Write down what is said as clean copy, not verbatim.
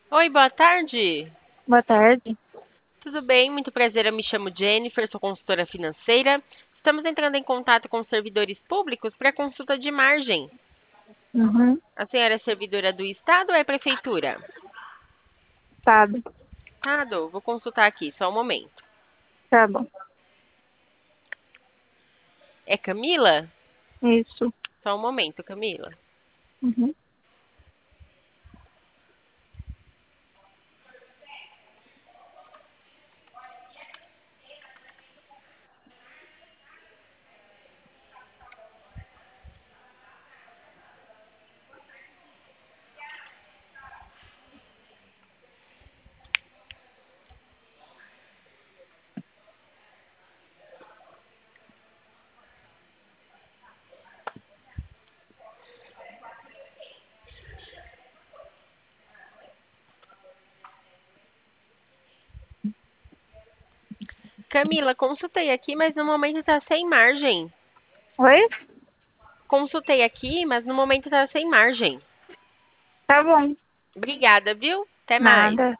Oi, boa tarde. Boa tarde. Tudo bem? Muito prazer. Eu me chamo Jennifer, sou consultora financeira. Estamos entrando em contato com servidores públicos para consulta de margem. Uhum, A senhora é servidora do Estado ou é prefeitura? sabe. Estado. Vou consultar aqui, só um momento. Tá bom. É Camila? Isso. Só um momento, Camila. Uhum. Camila, consultei aqui, mas no momento está sem margem. Oi? Consultei aqui, mas no momento está sem margem. Tá bom. Obrigada, viu? Até mais. Nada.